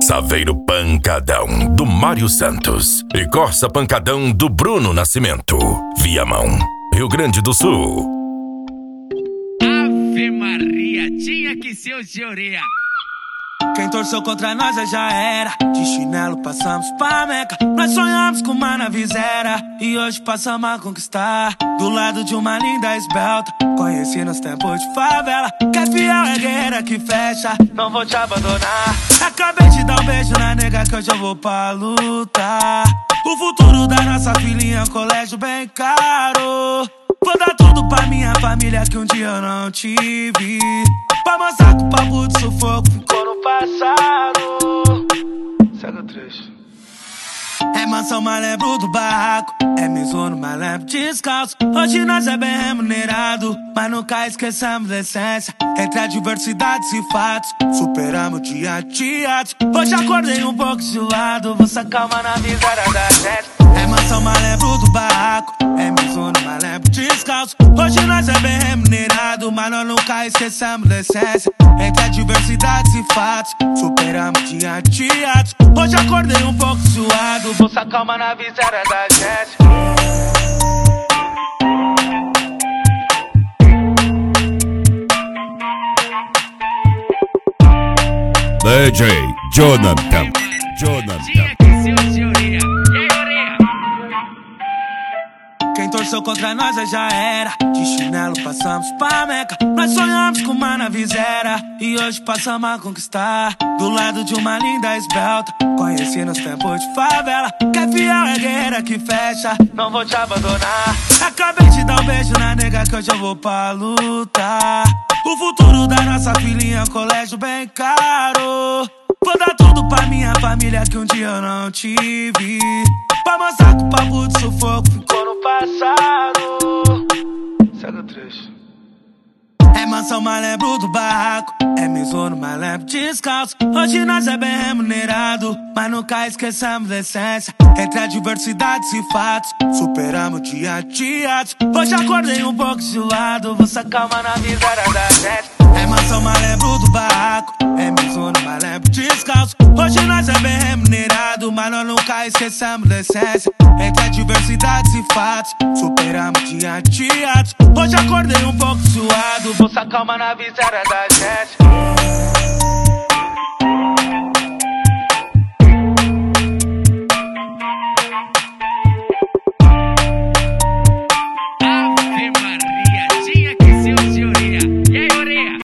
Saveiro Pancadão, do Mário Santos. E Corsa Pancadão, do Bruno Nascimento. Viamão, Rio Grande do Sul. Ave Maria, tinha que ser o Teoria. Quem torceu contra nós já era. De chinelo passamos pra Meca. Nós sonhamos com uma navizeira e hoje passamos a conquistar. Do lado de uma linda esbelta, conheci nos tempos de favela. Que é fiel, é guerreira que fecha, não vou te abandonar. Acabei de dar um beijo na nega que hoje eu vou pra lutar. O futuro da nossa filhinha, colégio bem caro. Vou dar tudo pra minha família que um dia eu não tive. Pra mostrar que o papo de sufoco ficou no passado. Segue o trecho. É mansão, mas lembro do barraco. É misono, mas lembro descalço. Hoje nós é bem remunerado, mas nunca esquecemos da essência. Entre adversidades e fatos, superamos dia a dia. Hoje acordei um pouco gelado, vou sacar uma na miséria da gente. É mansão, mas lembro do barraco. É misono, mas lembro descalço. Hoje nós é bem remunerado, mas nós nunca esquecemos da essência. Entre adversidades e fatos, superamos dia a dia. Hoje acordei um pouco suado, vou sacar uma na miséria da gente. DJ Jonathan. Tinha que ser o Teoria. E aí, Oreia? Quem torceu contra nós já era. De chinelo passamos pra Meca. Nós sonhamos com uma navizeira e hoje passamos a conquistar. Do lado de uma linda esbelta, conheci nos tempos de favela. Que é fiel, é guerreira que fecha, não vou te abandonar. Acabei de dar um beijo na nega que hoje eu vou pra lutar. O futuro da nossa filhinha, colégio bem caro. Vou dar tudo pra minha família que um dia eu não tive. Pra mostrar que o papo de sufoco ficou no passado. Segue o trecho. É mansão, mas lembro do barraco. É misono, mas lembro descalço. Hoje nós é bem remunerado, mas nunca esquecemos da essência. Entre adversidades e fatos, superamos dia a dia. Hoje acordei um pouco gelado, vou sacar uma na miséria da gente. É mansão, mas lembro do barraco. É misono, mas lembro descalço. Hoje nós é bem remunerado, mas nós nunca esquecemos da essência. Entre adversidades e fatos, superamos dia a dia. Hoje acordei um pouco suado, vou sacar uma na miséria da gente.